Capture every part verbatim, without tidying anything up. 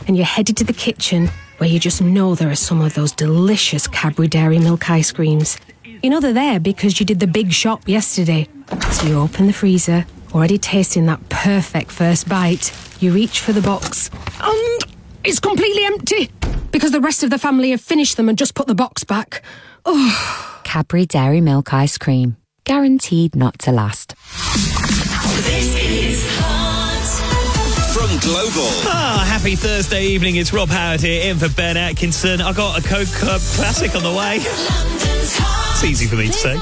and you're headed to the kitchen where you just know there are some of those delicious Cadbury Dairy Milk ice creams. You know they're there because you did the big shop yesterday. So you open the freezer, already tasting that perfect first bite. You reach for the box, and it's completely empty because the rest of the family have finished them and just put the box back. Oh. Cadbury Dairy Milk ice cream. Guaranteed not to last. This is Hot from Global. Ah, happy Thursday evening. It's Rob Howard here, in for Ben Atkinson. I got a Coke Club Classic on the way. London's Hot. It's easy for me to say.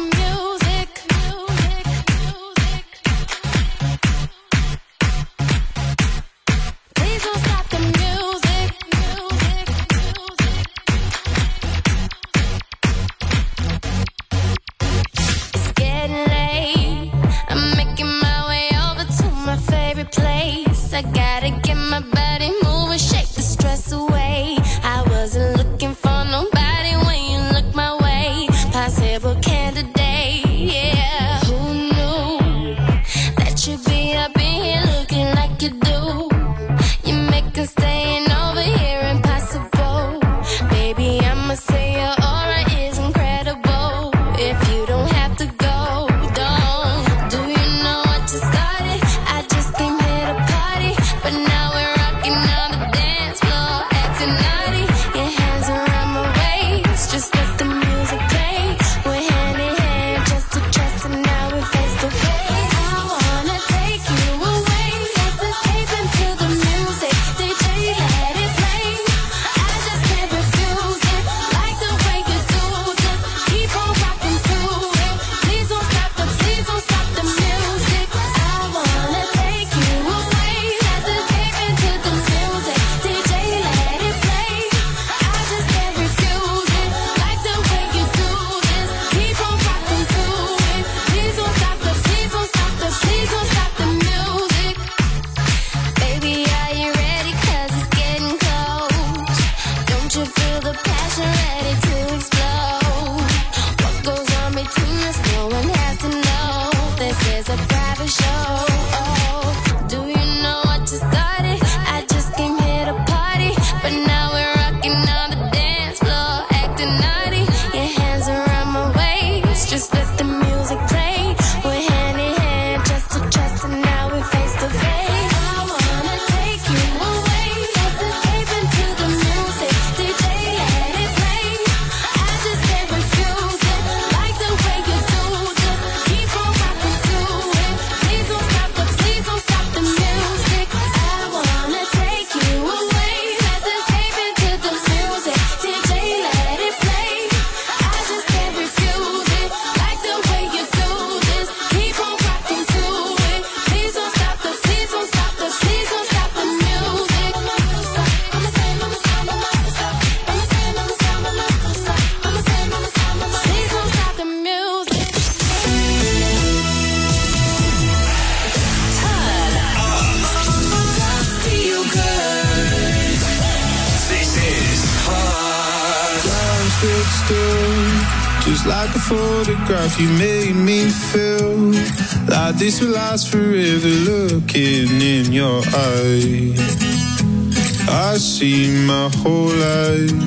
I gotta get my body moving, shake the stress away. I wasn't looking for nobody when you look my way. Possible candidate, yeah. Who knew that you'd be up in here looking like you do? You make us staying over here impossible. Baby, I'ma say your aura is incredible. If you don't have to go, don't. Do you know what you started? I just came here to party, but now we're rocking on the dance floor, acting naughty. Your hands around my waist, just let the music play. We're hand in hand, just to trust, and now we're face to face. I wanna take you away, let's escape into the music. D J, let it play. I just can't refuse it, like the way you do. Just keep on rocking to it. Please don't stop the, please don't stop the music. I wanna take you away, let's escape into the music. D J, let it play. I just can't refuse it, like the way you do. Just keep on rocking to it. Please don't stop the, please don't stop the, please don't stop the music. Baby, are you ready? 'Cause it's getting close. Don't you feel the passion ready to explode? What goes on between us, no one has to know. This is a private show. Do you know what you started? I just came here to party, but now we're rocking on the dance floor, acting naughty. Your hands around my waist, just let the music play. We're hand in hand, just to trust, and now we're face to face. I wanna take you away, let's escape into the music. D J, let it play. I just can't refuse it, like the way you do. Just keep on rocking to it. Please don't stop the, please don't stop the music. I wanna take you away, let's escape into the music. D J, let it play. I just can't refuse it, like the way you do. Just keep on rocking to it. Please don't stop the, please don't stop the, please don't stop the music. I'ma say, I'ma say, I'ma say, I'ma say, I'ma say, I'ma say, I'ma say, I'ma say, I'ma say. Please don't stop the music. Feel good. This is Hot. Time stood still, just like a photograph. You made me feel like this will last forever. Looking in your eyes, I see my whole life.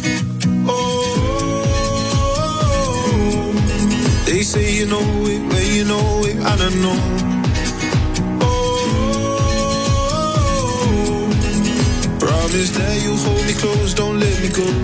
Oh, they say you know it, when you know it, I don't know. Oh, promise that you'll hold me close, don't let me go.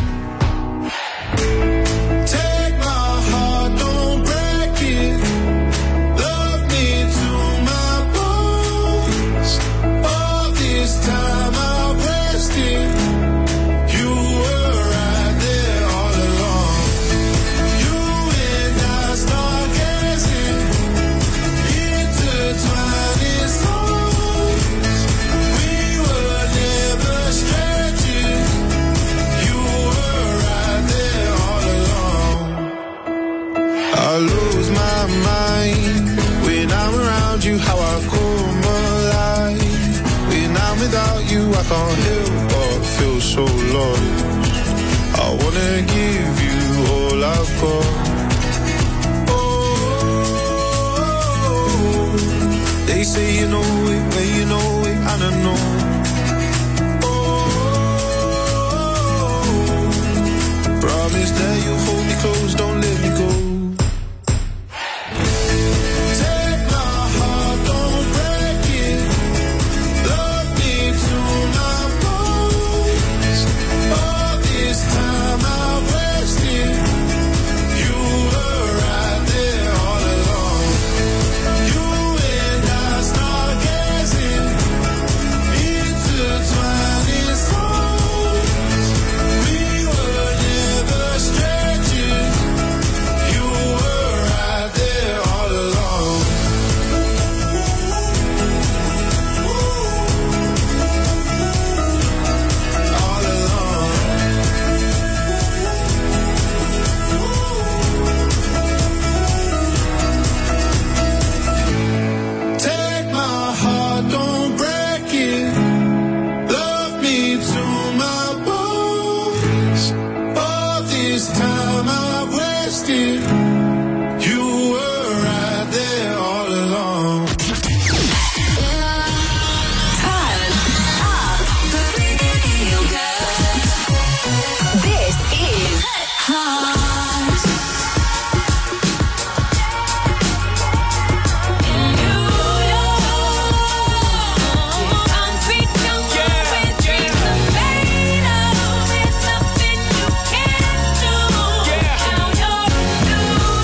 Take my heart, don't break it. Love me to my bones. All this time I've wasted. You were right there all along. You and I start gazing, intertwined in songs. We were never strangers. You were right there all along. I lose my mind when I'm around you, how I come alive. When I'm without you, I can't help but feel so lost. I wanna give you all I've got. Oh, they say you know it, when you know it, I don't know. always there. You hold me close, don't let me go. Take my heart, don't break it. Love me to my bones. All this time I've wasted. You were right there all along. You and I start gazing, intertwining souls. We were never strangers. You were right there all along. All along. Take my heart, don't break it. Love me to my bones. All this time I've wasted. You were right there all along. This is Hot. Concrete jungle where dreams are made of. There's nothing you can't do. Now you're New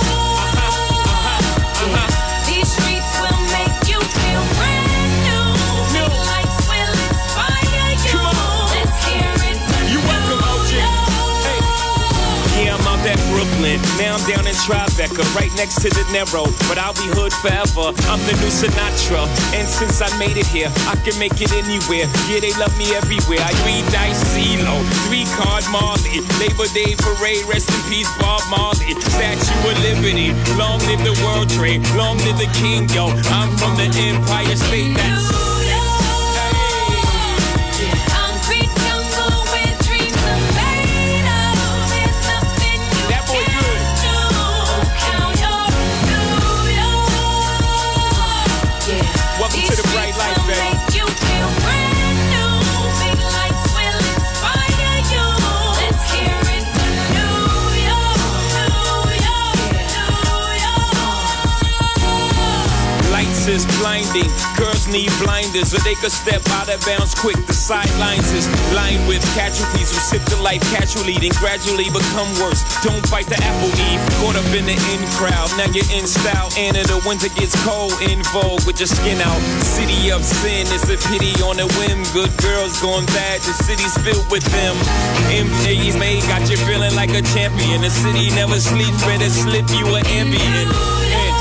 York. These streets will make you feel brand new. Big lights will inspire you. Let's hear it for You welcome, O G. Hey. Yeah, I'm out at Brooklyn. Now I'm down in Tribeca, right next to De Niro. But I'll be hood forever. I'm the new Sinatra. And since I made it here, I can make it anywhere. Yeah, they love me everywhere. I three dice CeeLo, three card Marley. Labor Day parade, rest in peace, Bob Marley. Statue of Liberty, long live the World Trade, long live the King, yo. I'm from the Empire State. That's Concrete jungle where dreams are made of. There's nothing you That boy can't good. do. Now you're New York. Welcome These to the bright streets light, will baby. make you feel brand new. Big lights will inspire you. Let's hear it for New York, New York, New York. Lights is blinding, girls need blinders, or they could step out of bounds quick. The sidelines is lined with casualties who sip the life casually, then gradually become worse. Don't bite the apple, Eve. Caught up in the in crowd, now you're in style. And in the winter gets cold, in vogue with your skin out. City of sin, it's a pity on a whim. Good girls going bad, the city's filled with them. M J's made, got you feeling like a champion. The city never sleeps, better slip you an ambient. And,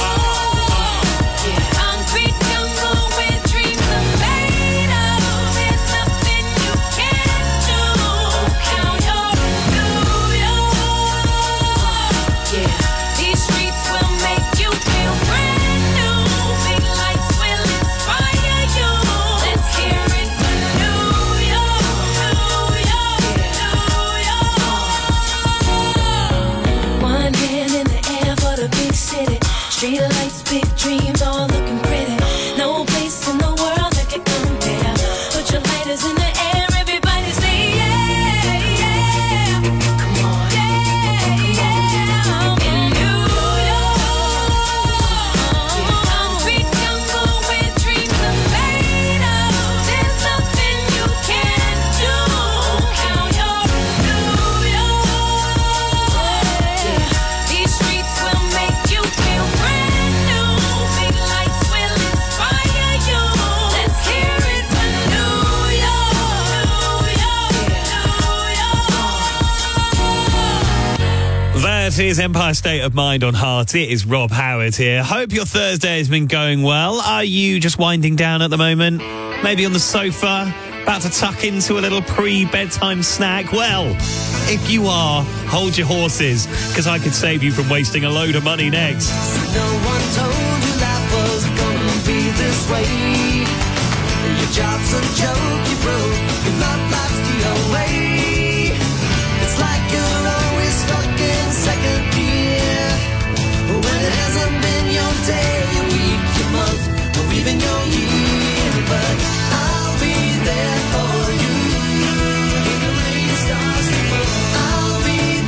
Concrete jungle where dreams are made of. There's nothing you can't do. Now you're New York. These streets will make you feel brand new. Big lights will inspire you. Let's hear it for New York, New York, New York. One hand in the air for the big city. Street lights, big dreams, all looking pretty. No place in the world that can compare. Put your lighters in the air, everybody say yeah, yeah. Come on, yeah, come on. In New York, concrete jungle where dreams are made of. There's nothing you can't do. Now you're New York. These streets will make you feel brand new. Big lights will inspire you. Let's hear it for New York, New York. That is Empire State of Mind on Heart. It is Rob Howard here. Hope your Thursday has been going well. Are you just winding down at the moment? Maybe on the sofa, about to tuck into a little pre-bedtime snack? Well, if you are, hold your horses, because I could save you from wasting a load of money next. No one told you life was gonna be this way. Your job's a joke, you broke. Your love life's the away. It's like you're always stuck in second gear. When it hasn't been your day, your week, your month, or even your year. But I'll be there for you. When the rain starts to fall, I'll be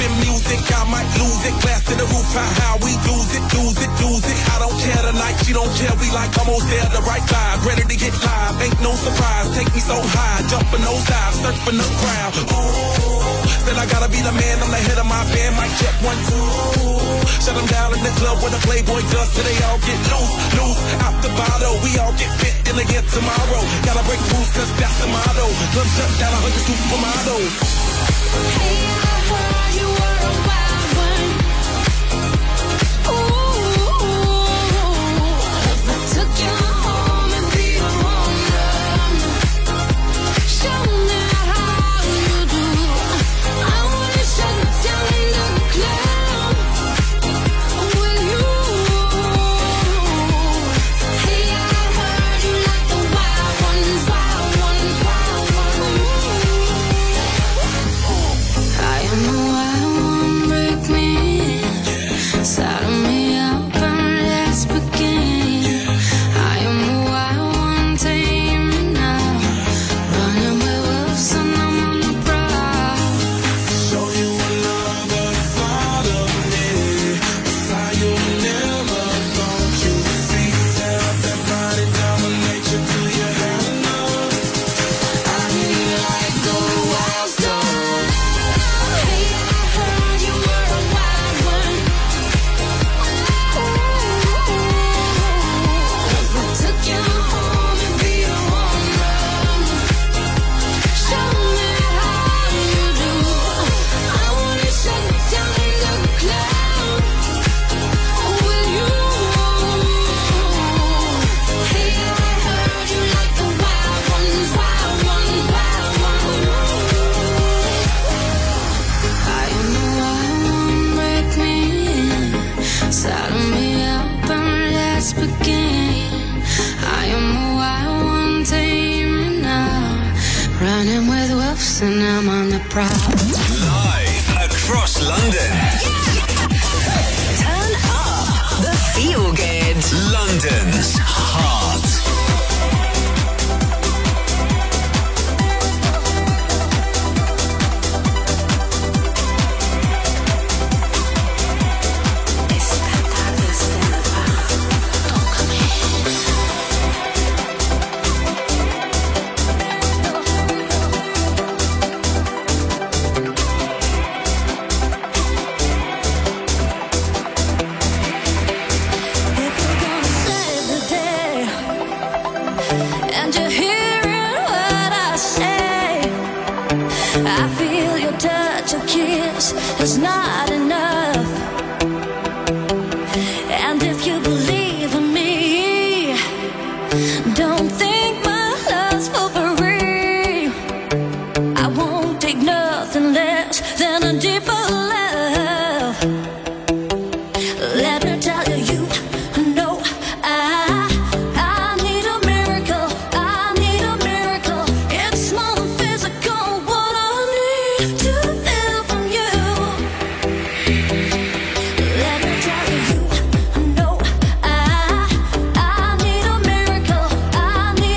in music, I might lose it. Glass to the roof, how, how we lose it, lose it, lose it. I don't care tonight, she don't care. We like almost there, the right vibe. Ready to get live, ain't no surprise. Take me so high, jumping those dives, surfing the crowd. Ooh, said I gotta be the man, I'm the head of my band. Mic check one, two. Shut them down in the club where the Playboy does, so they all get loose, loose. Out the bottle, we all get fit in again tomorrow. Gotta break rules, cause that's the motto. Club shut down, a hundred supermodels. Hey, I heard you were a wild one. Ooh, if I took you home and be a woman, show me how you do. I wanna shut down in the club with you. Hey, I heard you like the wild ones, wild ones, wild ones. I am the wild one, break me, saddle me up and let's begin. I am the wild one, tame me now, running with wolves and I'm on the prowl. Show you another side of me, a side you never thought you'd see. Tear up that body, dominate you till you have enough. I need like the wild stuff. Hey, I heard you were a wild one. Ooh, if I took you home and be a woman, show me how you do. I wanna shut down in the club with you. Hey, I heard you like the wild ones, wild ones, wild ones. I am the wild one, break me, saddle me up and let's begin. I am the wild one, tame me now, running with wolves and I'm on the prowl. Live across London. Turn up the feel good. London's heart. If you're gonna save the day and you're hearing what I say, I feel your touch, your kiss is not enough. And if you believe in me, don't think my love's for free. I won't take nothing less than a deeper love. Let me tell you, you know I, I need a miracle. I need a miracle. It's more than physical. What I need to feel from you. Let me tell you, you know I, I need a miracle. I need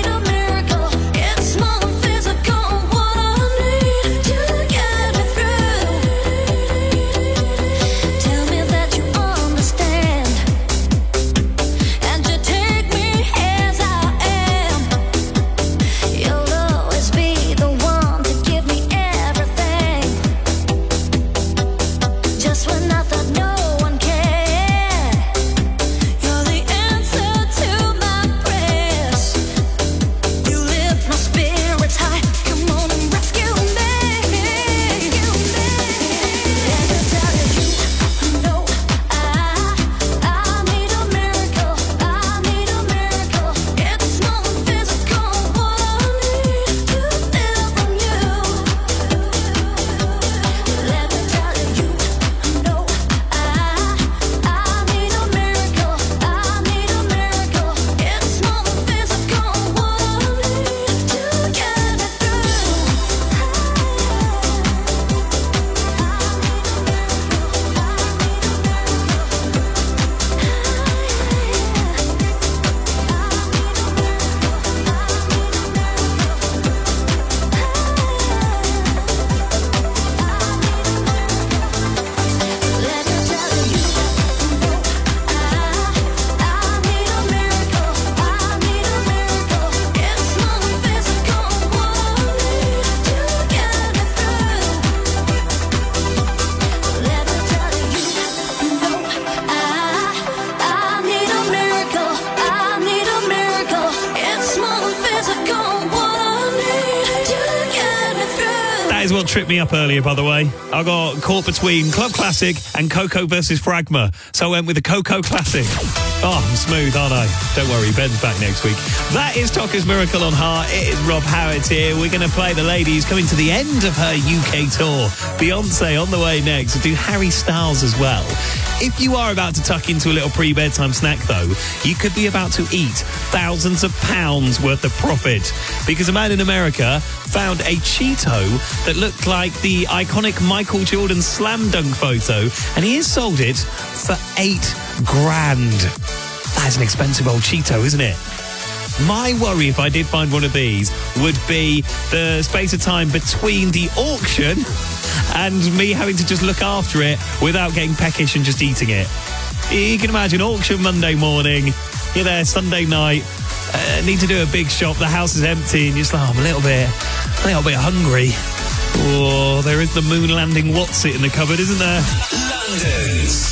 is what tripped me up earlier, by the way. I got caught between Club Classic and Coco versus Fragma, so I went with the Coco Classic. Oh, I'm smooth, aren't I? Don't worry, Ben's back next week. That is Tocca's Miracle on Heart. It is Rob Howard here. We're going to play the ladies coming to the end of her U K tour. Beyonce on the way next. We'll do Harry Styles as well. If you are about to tuck into a little pre-bedtime snack, though, you could be about to eat thousands of pounds worth of profit, because a man in America found a Cheeto that looked like the iconic Michael Jordan slam dunk photo, and he has sold it for eight grand. That's an expensive old Cheeto, isn't it? My worry, if I did find one of these, would be the space of time between the auction and me having to just look after it without getting peckish and just eating it. You can imagine auction Monday morning, you're there Sunday night, uh, need to do a big shop, the house is empty, and you're just like, oh, I'm a little bit, a little bit hungry. Oh, there is the moon landing what's it in the cupboard, isn't there? London's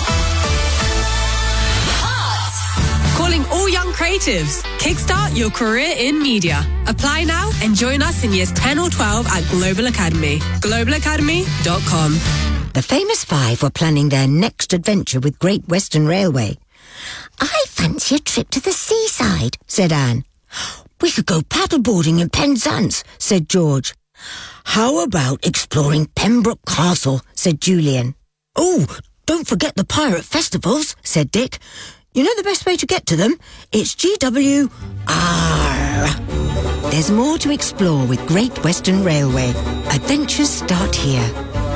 Calling all young creatives. Kickstart your career in media. Apply now and join us in years ten or twelve at Global Academy. global academy dot com. The famous five were planning their next adventure with Great Western Railway. I fancy a trip to the seaside, said Anne. We could go paddleboarding in Penzance, said George. How about exploring Pembroke Castle, said Julian. Oh, don't forget the pirate festivals, said Dick. You know the best way to get to them? It's G W R. There's more to explore with Great Western Railway. Adventures start here.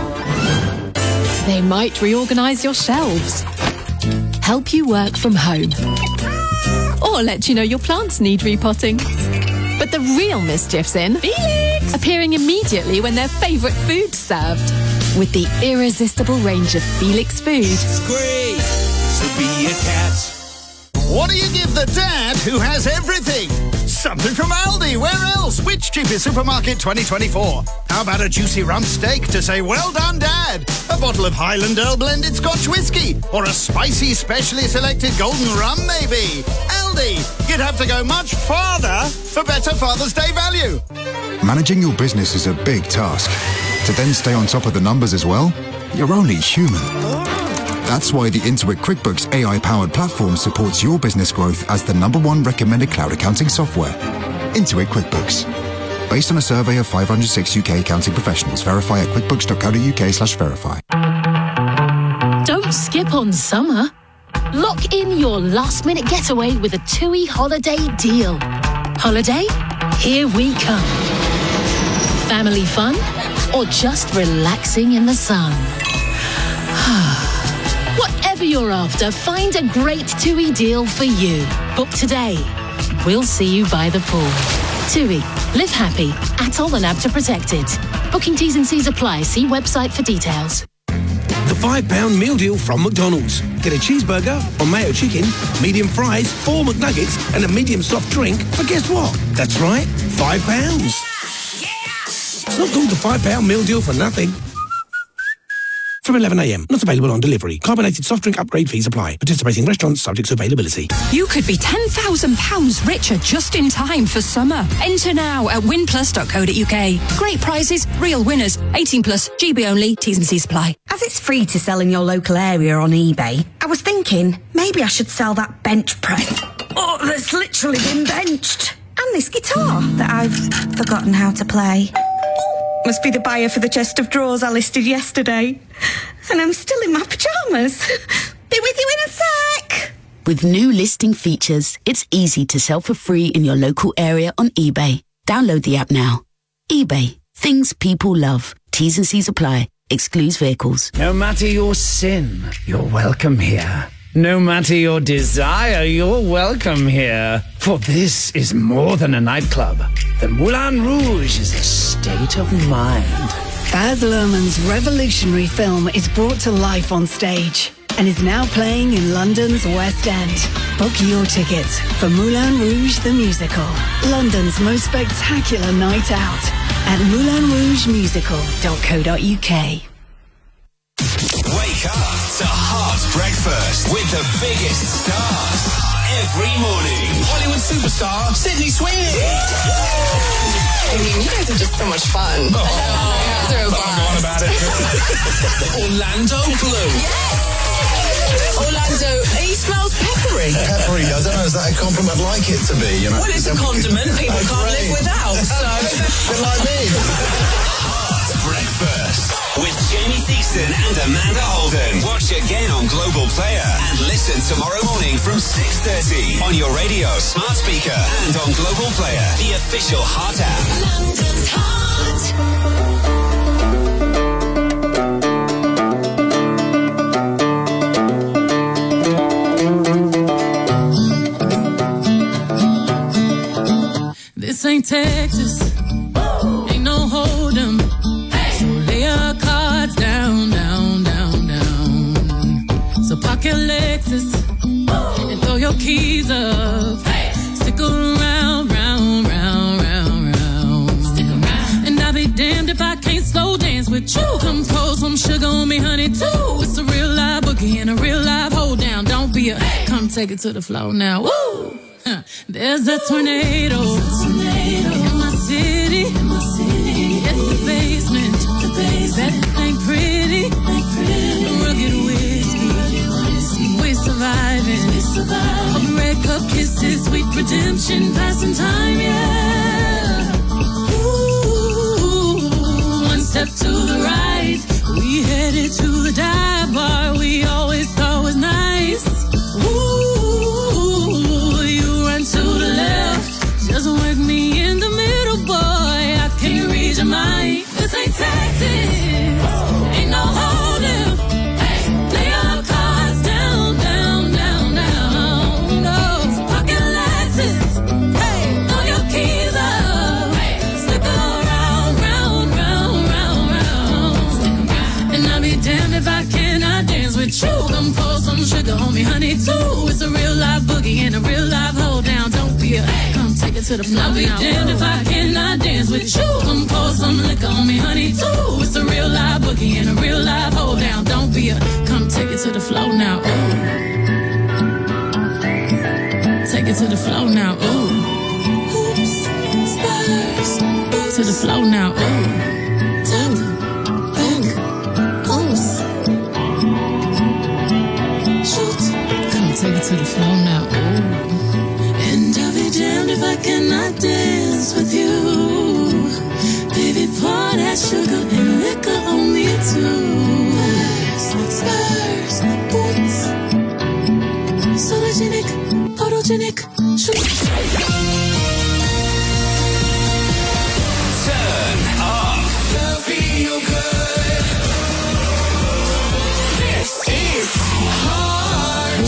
They might reorganise your shelves, help you work from home, or let you know your plants need repotting. But the real mischief's in Felix, appearing immediately when their favourite food's served. With the irresistible range of Felix food. It's great to be a cat. What do you give the dad who has everything? Something from Aldi. Where else? Which cheapest supermarket twenty twenty-four? How about a juicy rump steak to say, well done, Dad? A bottle of Highland Ale blended Scotch whiskey? Or a spicy, specially selected golden rum, maybe? Aldi. You'd have to go much farther for better Father's Day value. Managing your business is a big task. To then stay on top of the numbers as well? You're only human. That's why the Intuit QuickBooks A I-powered platform supports your business growth as the number one recommended cloud accounting software. Intuit QuickBooks. Based on a survey of five hundred six U K accounting professionals. Verify at quickbooks dot co dot uk slash verify. Don't skip on summer. Lock in your last-minute getaway with a TUI holiday deal. Holiday? Here we come. Family fun? Or just relaxing in the sun? Whatever you're after, find a great TUI deal for you. Book today. We'll see you by the pool. TUI. Live happy. Atoll and A B T A protected. Booking T's and C's apply. See website for details. The five pound meal deal from McDonald's. Get a cheeseburger or mayo chicken, medium fries, four McNuggets, and a medium soft drink for guess what? That's right, five pounds. It's not called the five pound meal deal for nothing. From eleven a m. Not available on delivery. Carbonated soft drink upgrade fees apply. Participating restaurants subject to availability. You could be ten thousand pounds richer just in time for summer. Enter now at win plus dot co dot uk. Great prizes, real winners. eighteen plus, G B only, T's and C's apply. As it's free to sell in your local area on eBay, I was thinking maybe I should sell that bench press. Oh, that's literally been benched. And this guitar that I've forgotten how to play. Must be the buyer for the chest of drawers I listed yesterday. And I'm still in my pyjamas. Be with you in a sec. With new listing features, it's easy to sell for free in your local area on eBay. Download the app now. eBay. Things people love. T's and C's apply. Excludes vehicles. No matter your sin, you're welcome here. No matter your desire, you're welcome here. For this is more than a nightclub. The Moulin Rouge is a state of mind. Baz Luhrmann's revolutionary film is brought to life on stage and is now playing in London's West End. Book your tickets for Moulin Rouge the Musical, London's most spectacular night out at moulin rouge musical dot co dot uk. Wake up to Heart Breakfast with the biggest stars every morning. Hollywood superstar Sydney Sweeney. I mean, you guys are just so much fun. Oh, you guys are a blast. about it. Orlando Blue. Orlando, he smells peppery. Peppery, I don't know, is that a compliment I'd like it to be? You know? Well, it's a condiment people Oh, can't great. live without, so... Bit like me. Hard Breakfast with Jamie Theakston and Amanda Holden. Watch again on Global Player and listen tomorrow morning from six thirty on your radio, smart speaker, and on Global Player, the official Heart app. London's Heart. This ain't Texas, ain't no hold'em. So lay your cards down, down, down, down. So park your Lexus and throw your keys up. Stick around, round, round, round, round. Stick around. And I'll be damned if I can't slow dance with you. Come pour some sugar on me, honey, too. It's a real live boogie and a real live hold down. Don't be a, come take it to the floor now. Woo! Huh. There's a tornado, tornado in my city, in my city. At the basement, the basement. That ain't pretty, ain't pretty. Rugged whiskey, whiskey. We're surviving, we're surviving. Red cup kisses, sweet redemption, passing time, yeah. Ooh, one step to the right, we headed to the dive bar we always thought was nice. Ooh. To the left, just work me in the middle, boy. I can't read your mind. This ain't Texas, ain't no hold'em. Hey, lay your cards down, down, down, down. No pocket Lexus. Hey, throw your keys up. Hey, stick around, round, round, round, round. And I'll be damned if I cannot dance with you. Come pour some sugar on me, honey, too. It's a real live boogie and a real live hold down. Don't be a, come take it to the floor. I'll be damned if I cannot dance with you. Come pour some liquor on me, honey, too. It's a real live boogie and a real live hold down. Don't be a, come take it to the floor now. Ooh. Take it to the floor now. Ooh. Oops, spurs. To the floor now. Ooh. Tap, back, oops. Shoot. Come take it to the floor now. Ooh. And I'll be damned if I cannot dance with you. Baby, pour that sugar and liquor on me too. Spurs, boots, sologenic, photogenic, shoot. Turn up. Feel good. This is Heart.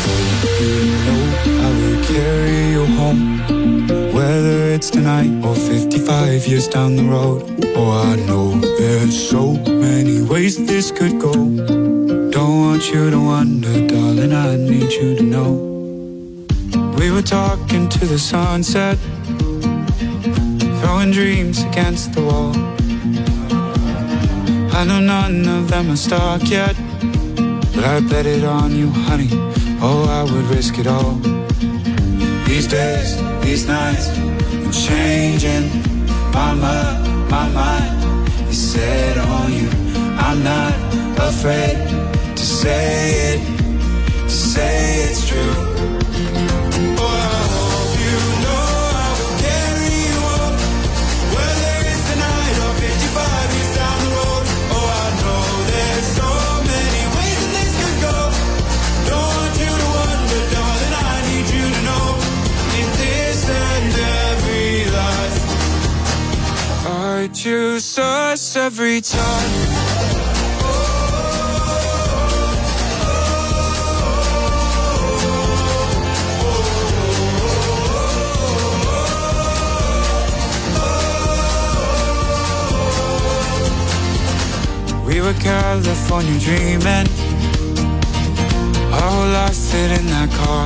I will carry you home, whether it's tonight or fifty-five years down the road. Oh, I know there's so many ways this could go. Don't want you to wonder, darling, I need you to know. We were talking to the sunset, throwing dreams against the wall. I know none of them are stuck yet, but I bet it on you, honey. Oh, I would risk it all. These days, these nights, I'm changing my mind, my mind is set on you. I'm not afraid to say it, to say it's true. Oh, I hope you know I will carry you up, whether it's tonight or fifty-five years down the road. Oh, I know there's so many ways that this could go. Don't want you to wonder, darling, I need you to know. In this and every life, I choose us every time. We were California dreaming, our whole life fit in that car.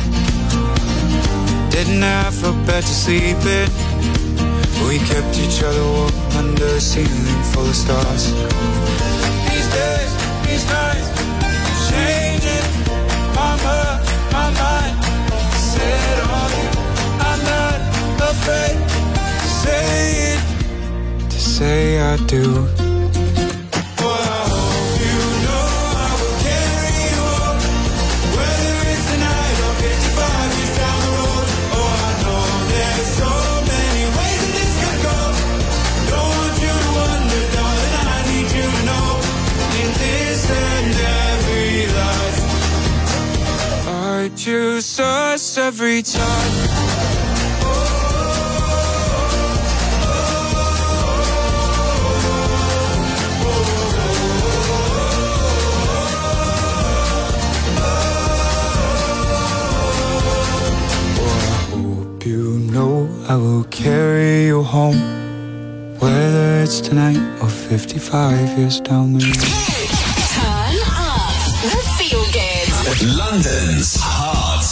Didn't have a bed to sleep in, we kept each other warm under a ceiling full of stars. These days, these nights, changing my mind, my mind set on you. I'm not afraid to say it. I do. Choose us every time. I will carry you home, whether it's tonight or fifty-five years down the road. Turn up the feel good. London's Heart.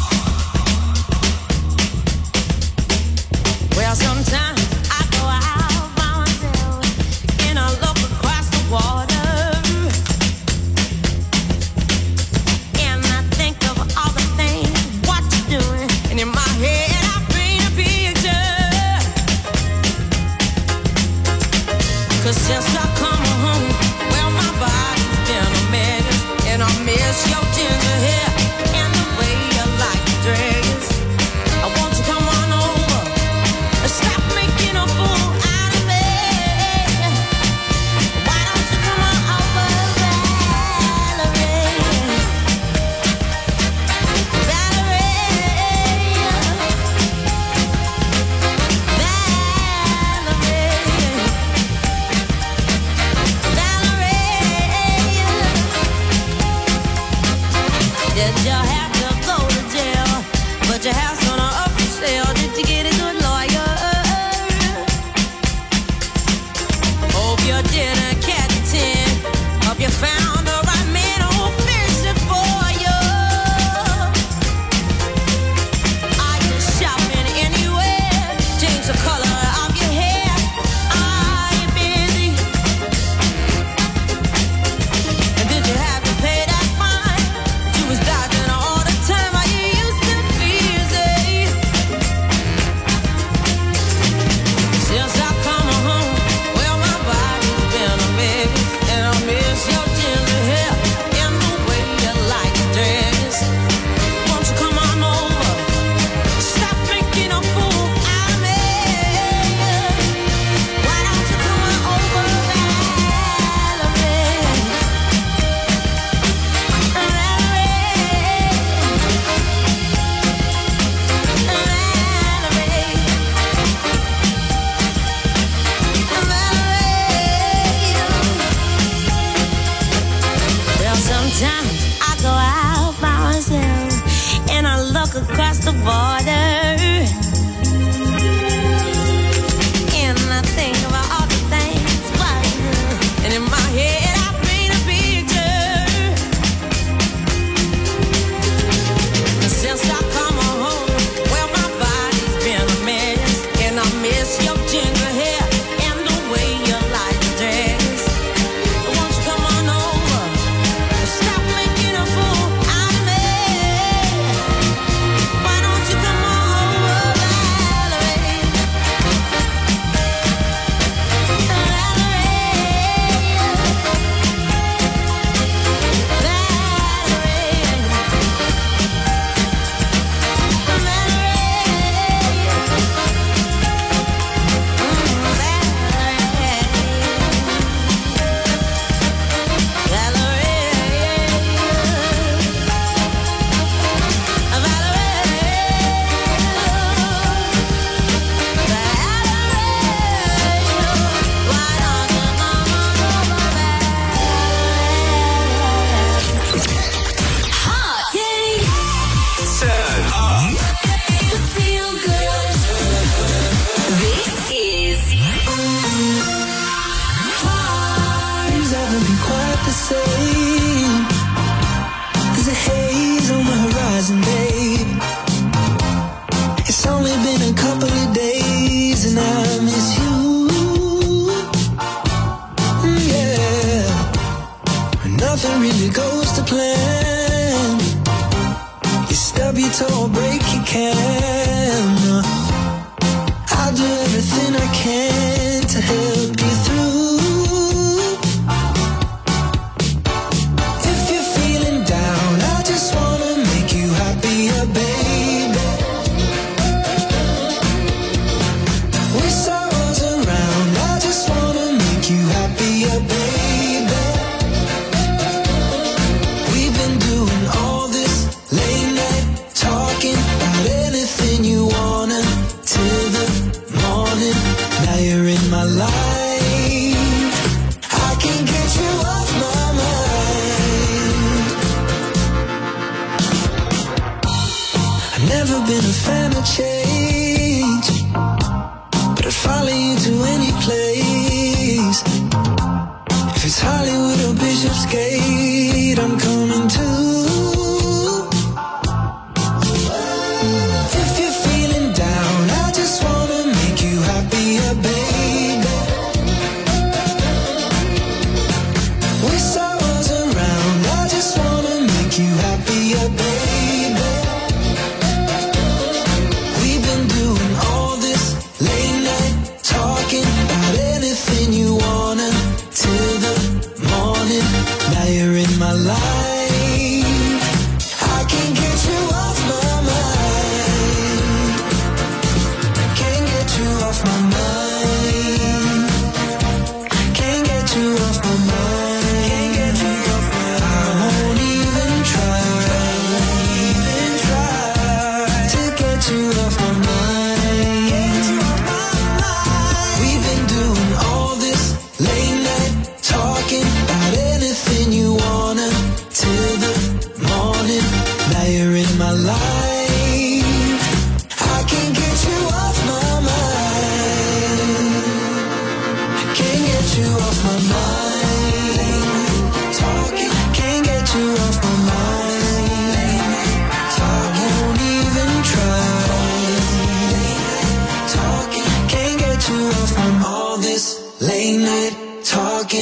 Well, sometimes I go out by myself and I look across the water, and I think of all the things what you're doing, and in my head I paint a picture. 'Cause since I come home, well, my body's been a mess, and I miss your ginger hair and the way you like to dress. I want you to come on over and stop making a fool out of me. Why don't you come on over, Valerie? Valerie, Valerie, did you have to go to jail? But your house on a up for sale. Did you get a good lawyer? Hope you didn't catch a tin. Hope you found the right man who'll fix it for you. Are you shopping anywhere? Change the color of your hair. Are you busy? And did you have to pay that fine? You was dodging all the time. Are you used to busy? Since I come home, well, my body's been a mess, and I miss your ginger hair and the way you like to dress. Won't you come on over? Stop making a fool out of me. Why don't you come on over, Valerie? Well, sometimes I go out by myself and I look across the border, and I think about all the things what I do. And in my head I paint a picture. Since I come home, well, my body's been a mess, and I miss your ginger hair and the way you like to dress. Won't you come on over? Stop making a fool out of me. Why don't you come on over, Valerie? Turn up. Feel good. This is Things haven't been quite the same. There's a haze on the horizon, babe. It's only been a couple of days and I miss you. Mm, yeah. Nothing really goes to plan. You stub your toe or break your can. I'll do everything I can to help you through.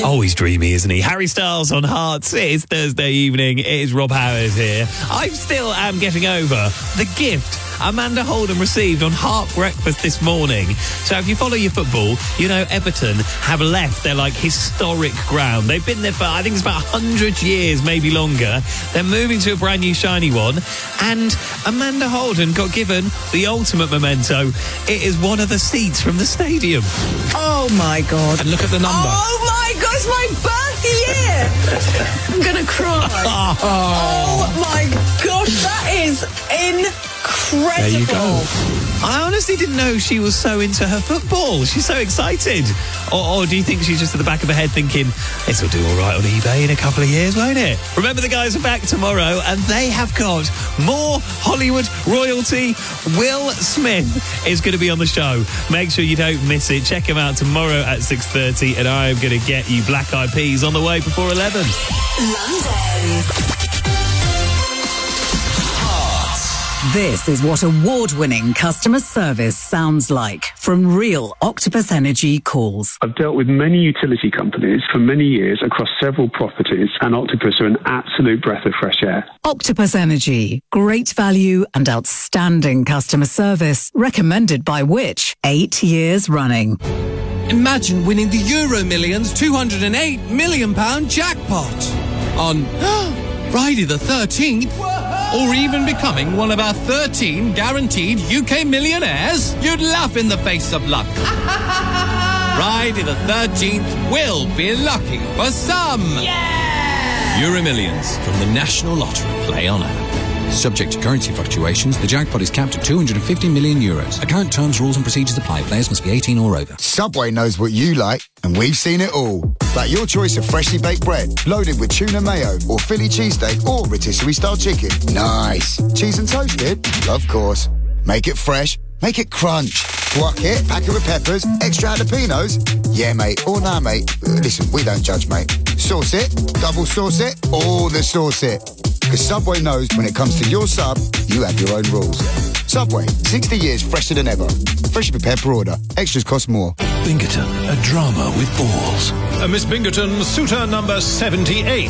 Oh, he's dreamy, isn't he? Harry Styles on Hearts. It is Thursday evening. It is Rob Howard here. I still am getting over the gift Amanda Holden received on Heart Breakfast this morning. So if you follow your football, you know Everton have left their, like, historic ground. They've been there for, I think it's about one hundred years, maybe longer. They're moving to a brand new shiny one. And Amanda Holden got given the ultimate memento. It is one of the seats from the stadium. Oh, my God. And look at the number. Oh, my God, it's my birthday year. I'm going to cry. Oh. Oh, my gosh, that is incredible. There you go. I honestly didn't know she was so into her football. She's so excited. Or, or do you think she's just at the back of her head thinking, this will do all right on eBay in a couple of years, won't it? Remember, the guys are back tomorrow and they have got more Hollywood royalty. Will Smith is going to be on the show. Make sure you don't miss it. Check him out tomorrow at six thirty and I'm going to get you Black Eyed Peas on the way before eleven. London. This is what award-winning customer service sounds like from real Octopus Energy calls. I've dealt with many utility companies for many years across several properties, and Octopus are an absolute breath of fresh air. Octopus Energy. Great value and outstanding customer service. Recommended by Which? Eight years running. Imagine winning the Euro Millions two hundred eight million pounds jackpot on Friday the thirteenth. Or even becoming one of our thirteen guaranteed U K millionaires? You'd laugh in the face of luck. Friday the thirteenth will be lucky for some. Yeah! Euro Millions from the National Lottery. Play on app. Subject to currency fluctuations, the jackpot is capped at two hundred fifty million euros. Account terms, rules and procedures apply. Players must be eighteen or over. Subway knows what you like, and we've seen it all. Like your choice of freshly baked bread, loaded with tuna mayo, or Philly cheesesteak, or rotisserie-style chicken. Nice. Cheese and toasted? Of course. Make it fresh. Make it crunch. Guac it, pack it with peppers, extra jalapenos. Yeah, mate, or nah, mate. Uh, listen, we don't judge, mate. Sauce it, double sauce it, all the sauce it. Because Subway knows when it comes to your sub, you have your own rules. Subway, sixty years fresher than ever. Freshly prepared per order. Extras cost more. Bingerton, a drama with balls. Uh, Miss Bingerton, suitor number seventy-eight.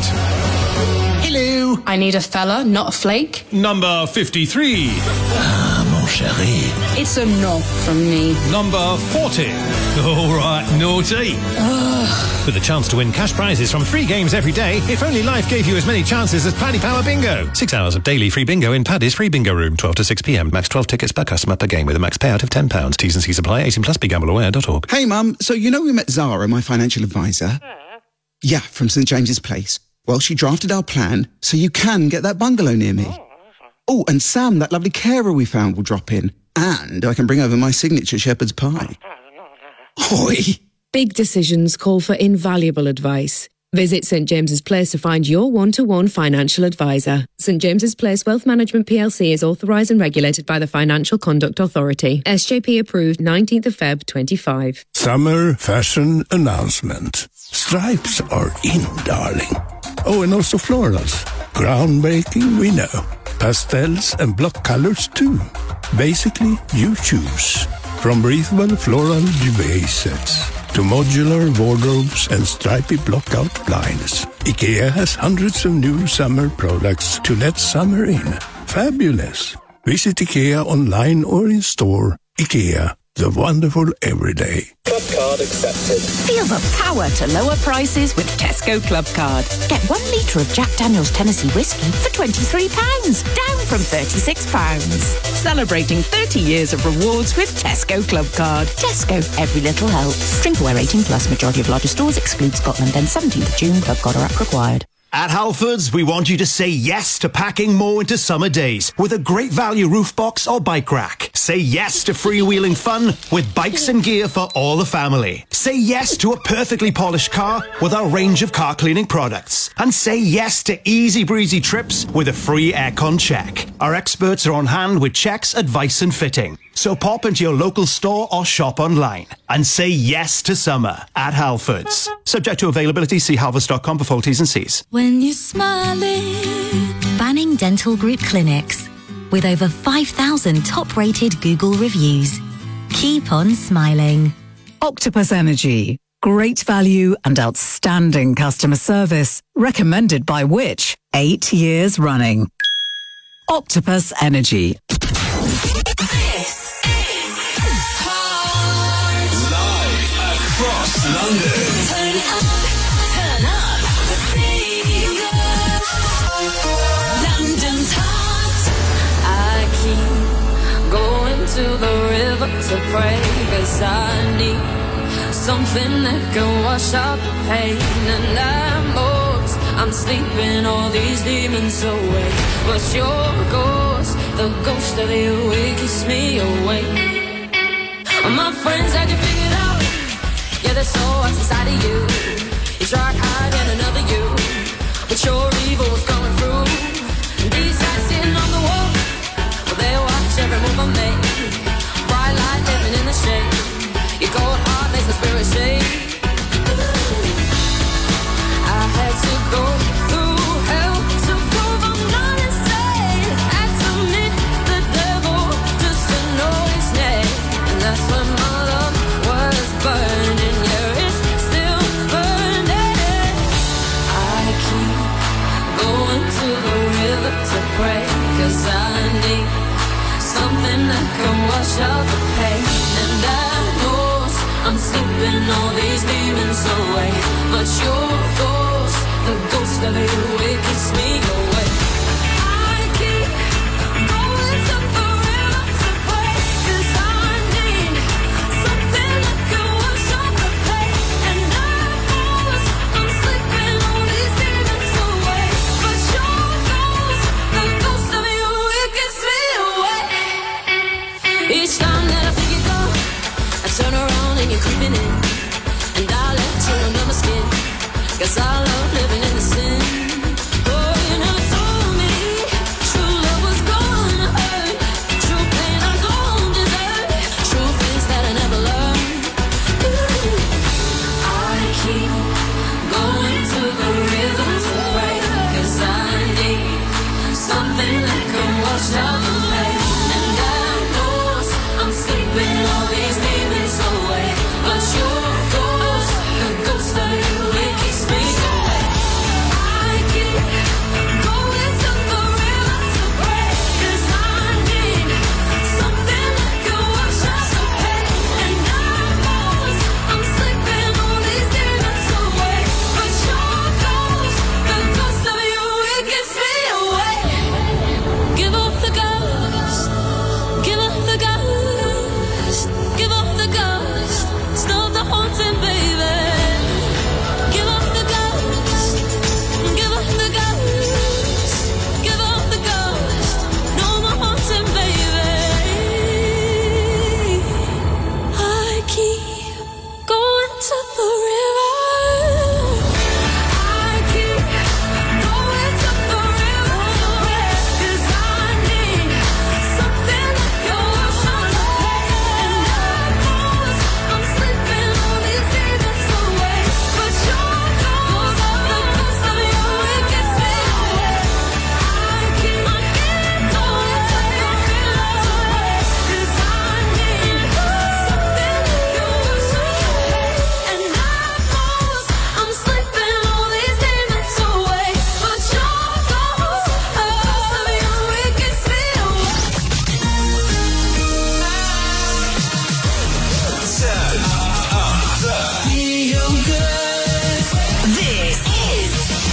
Hello. I need a fella, not a flake. Number fifty-three. Ah, mon chéri. It's a no from me. Number forty. All right, naughty. With a chance to win cash prizes from free games every day, if only life gave you as many chances as Paddy Power Bingo. Six hours of daily free bingo in Paddy's free bingo room, twelve to six p.m. Max twelve tickets per customer per game with a max payout of ten pounds. T's and C's apply. eighteen plus. be gamble aware dot org. Hey, Mum. So you know we met Zara, my financial advisor? Yeah, from St James's Place. Well, she drafted our plan so you can get that bungalow near me. Oh, and Sam, that lovely carer we found, will drop in. And I can bring over my signature shepherd's pie. Oi! Big decisions call for invaluable advice. Visit St James's Place to find your one-to-one financial advisor. St James's Place Wealth Management P L C is authorised and regulated by the Financial Conduct Authority. S J P approved nineteenth of February twenty-five. Summer fashion announcement. Stripes are in, darling. Oh, and also florals. Groundbreaking, we know. Pastels and block colors, too. Basically, you choose. From breathable floral duvet sets to modular wardrobes and stripy block-out blinds, IKEA has hundreds of new summer products to let summer in. Fabulous. Visit IKEA online or in store. IKEA, the wonderful everyday. Club card accepted. Feel the power to lower prices with Tesco Club Card. Get one litre of Jack Daniel's Tennessee whiskey for twenty-three pounds, down from thirty-six pounds. Celebrating thirty years of rewards with Tesco Club Card. Tesco, every little helps. Drink aware eighteen plus, majority of larger stores exclude Scotland. Then seventeenth of June, Club Card or app required. At Halfords, we want you to say yes to packing more into summer days with a great value roof box or bike rack. Say yes to freewheeling fun with bikes and gear for all the family. Say yes to a perfectly polished car with our range of car cleaning products. And say yes to easy breezy trips with a free aircon check. Our experts are on hand with checks, advice and fitting. So pop into your local store or shop online and say yes to summer at Halfords. Subject to availability, see halfords dot com for full T's and C's. When you're smiling. Banning Dental Group Clinics. With over five thousand top-rated Google reviews. Keep on smiling. Octopus Energy. great value and outstanding customer service. Recommended by Which? Eight years running. Octopus Energy. Live across London. Turn up, turn up the finger. London's hot. I keep going to the river to pray, 'cause I need something that can wash out the pain. And I'm most, I'm sleeping all these demons away. But your ghost, the ghost of you, it keeps me awake. My friends had you figured out. Yeah, there's so what's inside of you. You tried hiding another you, but your evil was coming through. And these eyes sitting on the wall, well, they watch every move I make. Bright light living in the shade. Your cold heart makes the spirit shake. I had to go through hell to prove I'm not insane. Had to meet the devil just to know his name. And that's when my love was burning. Yeah, it's still burning. I keep going to the river to pray, 'cause I need something that can wash out the pain. And I I'm sleeping all these demons away. But your ghost, the ghost of you, it keeps me away. I keep going to the river to pray, 'cause I need something that can wash out the pain. And I was, I'm sleeping all these demons away. But your ghost, the ghost of you, it keeps me away. Each time that I think you go, I turn around and you're creeping in, and I let you under my skin, 'cause I love living in the sin. Oh, you never told me true love was gonna hurt. True pain I don't deserve. Truth is that I never learned. Ooh. I keep going to the river to pray, 'cause I need something that can wash out the pain. And I know I'm sleeping all these demons away. But your ghost, the ghost of you, it keeps me away. I keep going to the river to pray, 'cause I need something that can wash out the pain. And I know I'm sleeping all these demons away. But your ghost, the ghost of you, it keeps me away. Give up the ghost, give up the ghost, give up the ghost. Stop the haunting, baby. Give up the ghost. Give up the ghost. Give up the ghost. No more haunting, baby. I keep going to the river. I keep going to the river to pray, 'cause I need something that can wash out the pain. And I know I'm sleeping all these demons away. But your ghost, the ghost of you, it gets me away. I keep going to the river to pray, 'cause I need something that can wash out the pain. And I know I'm sleeping all these demons away. But your ghost, the ghost of you, it gets me away. Feel good. This is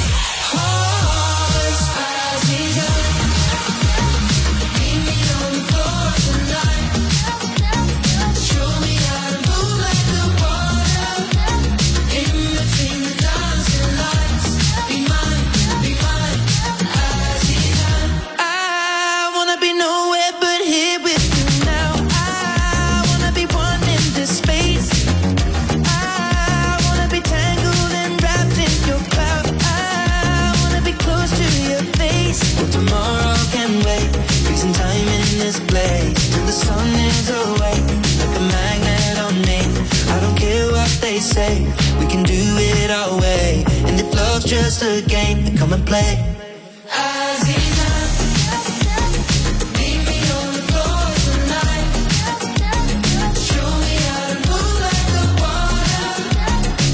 Hot Spicy. Meet me on the floor tonight. Show me how to move like the water. In between the dancing lights. Be mine, be mine. I wanna be nowhere but here with you now. I wanna be one in this space. I wanna be tangled and wrapped in your cloud. I wanna be close to your face. Well, tomorrow can wait. Freezing time in this place till the sun is away. Like a magnet on me. I don't care what they say. We can do it our way. And if love's just a game, then come and play. Aziza, meet me on the floor tonight. Show me how to move like the water.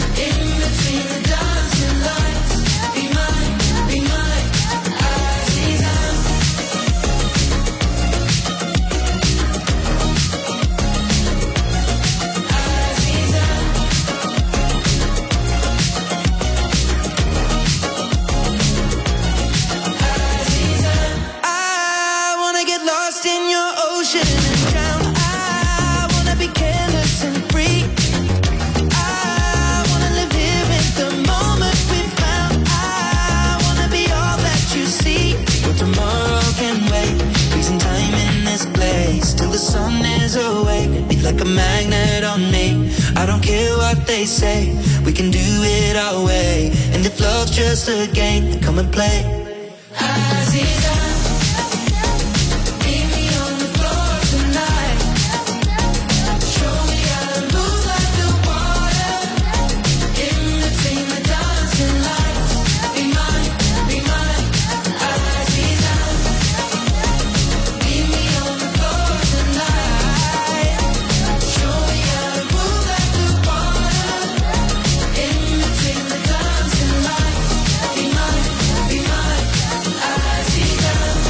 like a magnet on me. I don't care what they say, we can do it our way. And if love's just a game, then come and play. Aziza, leave me on the floor tonight. Show me how to move like the water. In between the dancing lights. Be mine, be mine, Aziza. Leave me on the floor tonight. Show me how to move like the water. In between the dancing lights. Be mine, be mine, Aziza.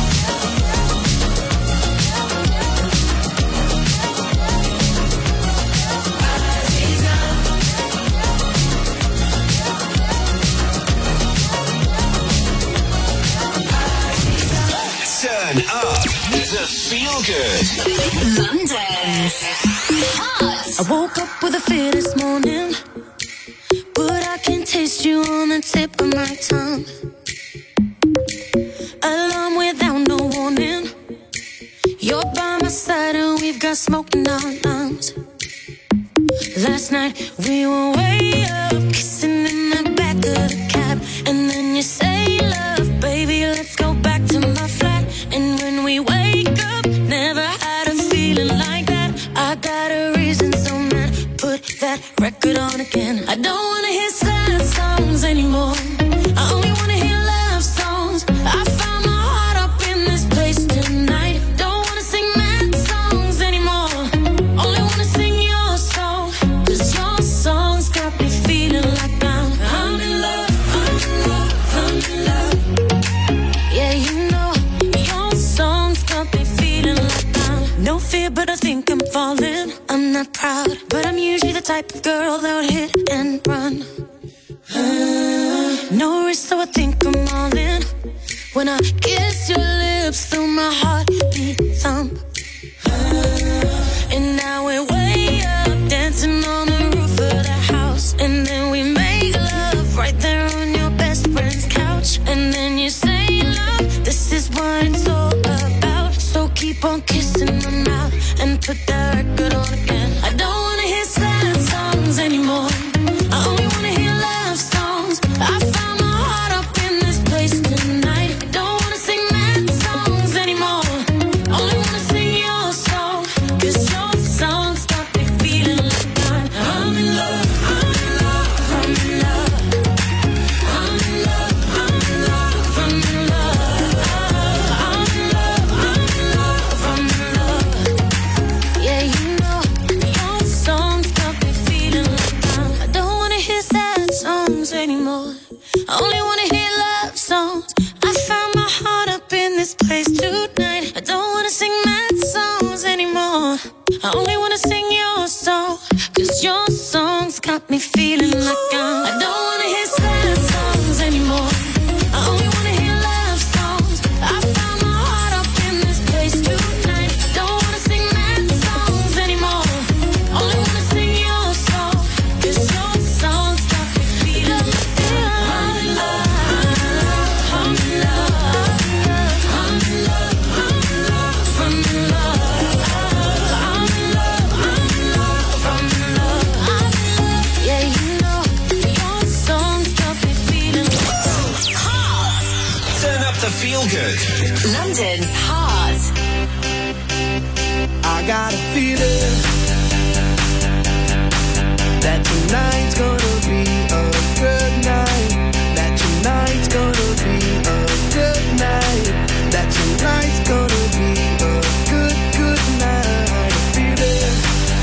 Turn up the feel good. London's Hot. I woke up with a fear this morning, but I can taste you on the tip of my tongue. Alarm without no warning. You're by my side and we've got smoke in our lungs. Last night we were way up, kissing in the back of the cab. And then you say, love, baby, let's go back to my flat. And when we wake up, never had a feeling like that. I got a reason, so mad, put that record on again. I don't wanna hear sad songs anymore, I only wanna hear love songs. I found my heart up in this place tonight. Don't wanna sing mad songs anymore, only wanna sing your song. Cause your songs got me feeling like I'm I'm in love, I'm in love, I'm in love. Yeah, you know, your songs got me feeling like I'm no fear, but I think I'm falling. I'm not proud, but I'm usually the type of girl that would hit and run. No risk, so I think I'm all in. When I kiss your lips, feel my heartbeat thump. And now we're way up, dancing on the roof of the house. And then we make love right there on your best friend's couch. And then you say, love, this is what it's all about. So keep on kissing my mouth and put that record on again. I don't wanna hear sad songs anymore, I only wanna hear love songs. I found my heart up in this place tonight. I don't wanna sing mad songs anymore, only wanna sing your song. Cause your songs got me feeling like I'm I'm in love, I'm in love, I'm in love. I'm in love, I'm in love, I'm in love. I'm in love, I'm in love, I'm in love. Yeah, you know, your songs got me feeling like I'm I don't wanna hear sad songs anymore, I only wanna hear love songs. I found my heart up in this place tonight. I don't wanna sing mad songs anymore, I only wanna sing your song. Cause your songs got me feeling like I'm I don't wanna hear sad songs anymore, I only wanna hear love songs. I found my heart up in this place tonight. I don't wanna sing mad songs anymore, only wanna sing your song. Cause your songs got me feeling like I'm in love, I'm in love, I'm in love, I'm in love, I'm in love. I'm in love, I'm in love, I'm in love, I'm in love. Yeah, you know, your songs got me feeling Hot. Turn up the feel good. London's Hot. I got a feeling that tonight's gonna be a good night. That tonight's gonna be a good night. That tonight's gonna be a good, good night. A feeling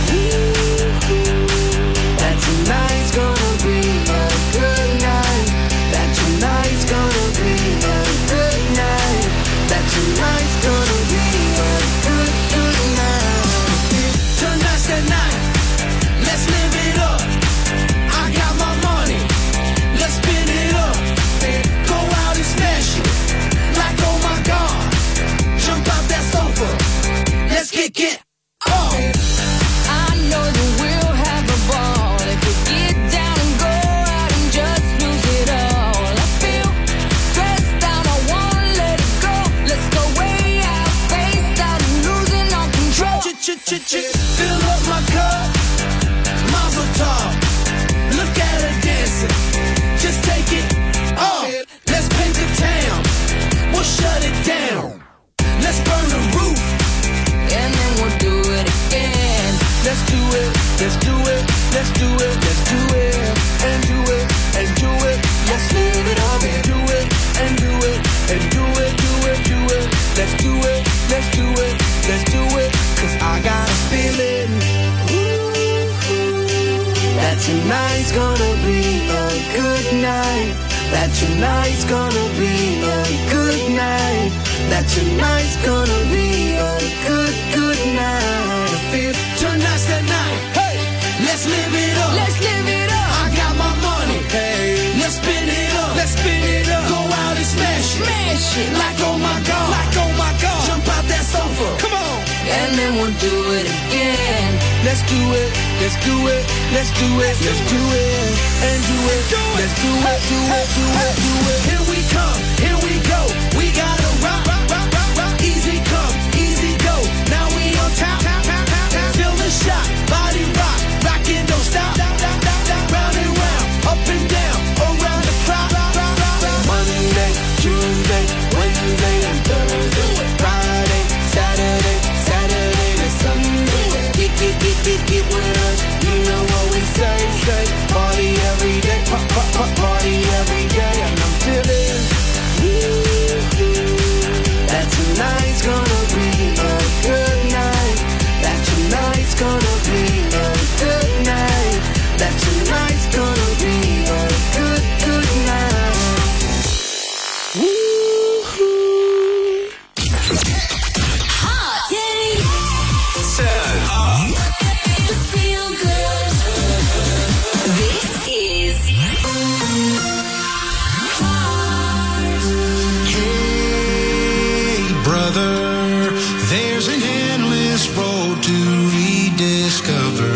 that tonight's gonna be a good night. That tonight's gonna be a good night. That tonight's gonna be a good, good night. let's do it, let's do it, let's do it, and do it, and do it, let's live it up and do it, and do it, and do it, do it, do it, let's do it, let's do it, let's do it, cause I got a feeling, ooh, that tonight's gonna be a good night, that tonight's gonna be a good night, that tonight's gonna be a good, good night. I feel tonight's the night, hey, let's live it up, let's live it up. I got my money, hey, let's spin it up, let's spin it up. Go out and smash it, smash it, like oh my god, like oh my god. Jump out that sofa, come on, and then we'll do it again. Let's do it, let's do it, let's do it, let's do it, and do it, do it. Let's do it, do it, do it, do it. Here we come, here we go. We gotta rock, rock, rock, rock, rock. Easy come, easy go. Now we on top, top, top, top, top. Feel the shot, body rock, rockin', don't stop, stop, stop, stop, stop. Round and round, up and down, around the clock. Monday, Tuesday, Wednesday, and Thursday, Friday, Saturday, Saturday to Sunday. Get, get, get, get, get with us. You know what we say, say. Party every day, pop, pop, pop, party every day. And I'm feeling, that tonight's gonna be a good night. That tonight's gonna be a good night. That tonight's gonna be a good, good night. Woo-hoo. Hot turn up. Feel good. This is Hey, brother, there's an endless road to rediscover.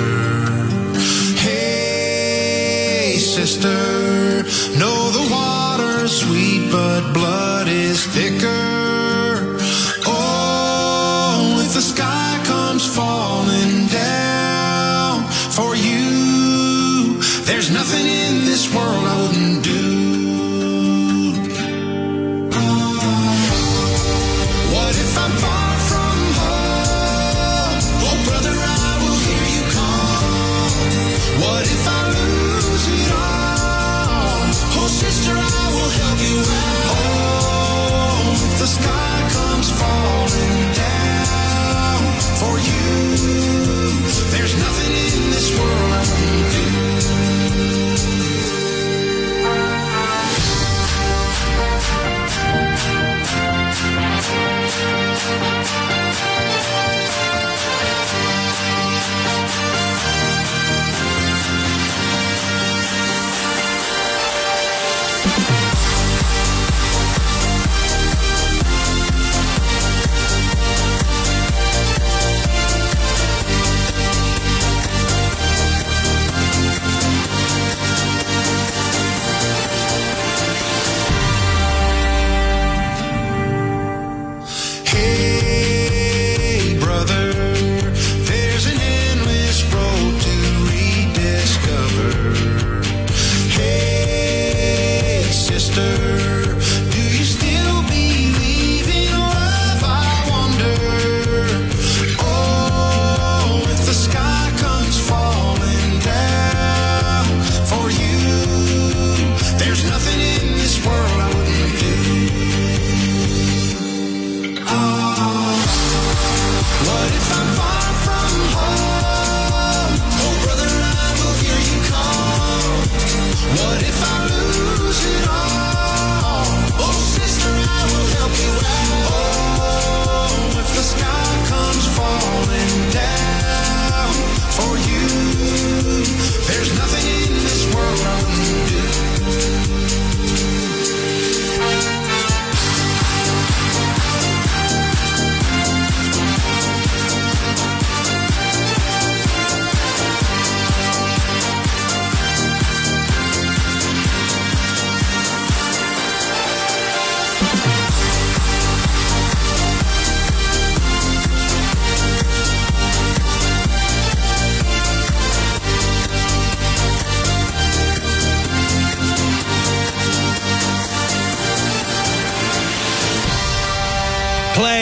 Hey, sister, know the water's sweet, but blood is thicker. Oh, if the sky comes falling down for you, there's nothing in this world I wouldn't do. What if I'm far from home? Oh, brother, I will hear you call. What if I lose it all? Oh, sister, I will help you out. Oh, if the sky comes falling down for you, there's nothing in this world I wouldn't do.